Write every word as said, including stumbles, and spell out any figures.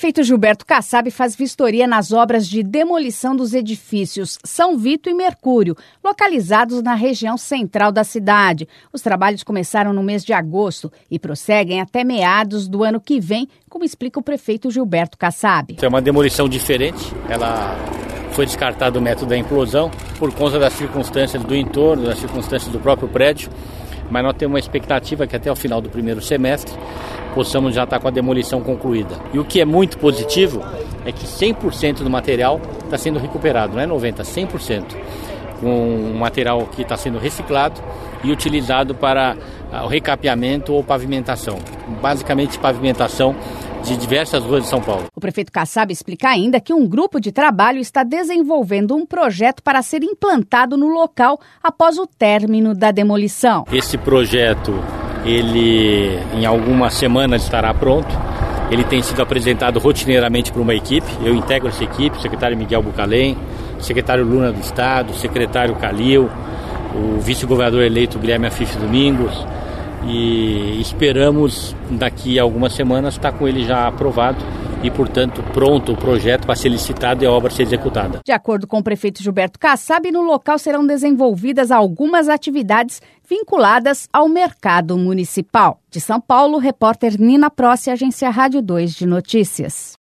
prefeito Gilberto Kassab faz vistoria nas obras de demolição dos edifícios São Vito e Mercúrio, localizados na região central da cidade. Os trabalhos começaram no mês de agosto e prosseguem até meados do ano que vem, como explica o prefeito Gilberto Kassab. É uma demolição diferente, ela foi descartada o método da implosão por conta das circunstâncias do entorno, das circunstâncias do próprio prédio, mas nós temos uma expectativa que até o final do primeiro semestre possamos já estar com a demolição concluída. E o que é muito positivo é que cem por cento do material está sendo recuperado, não é noventa por cento, cem por cento, com um material que está sendo reciclado e utilizado para o recapeamento ou pavimentação, basicamente pavimentação de diversas ruas de São Paulo. O prefeito Kassab explica ainda que um grupo de trabalho está desenvolvendo um projeto para ser implantado no local após o término da demolição. Esse projeto, ele em algumas semanas estará pronto. Ele tem sido apresentado rotineiramente por uma equipe. Eu integro essa equipe, o secretário Miguel Bucalém, o secretário Luna do Estado, o secretário Calil, o vice-governador eleito Guilherme Afife Domingos. E esperamos daqui a algumas semanas estar com ele já aprovado e, portanto, pronto o projeto para ser licitado e a obra ser executada. De acordo com o prefeito Gilberto Kassab, no local serão desenvolvidas algumas atividades vinculadas ao mercado municipal. De São Paulo, repórter Nina Prossi, Agência Rádio dois de Notícias.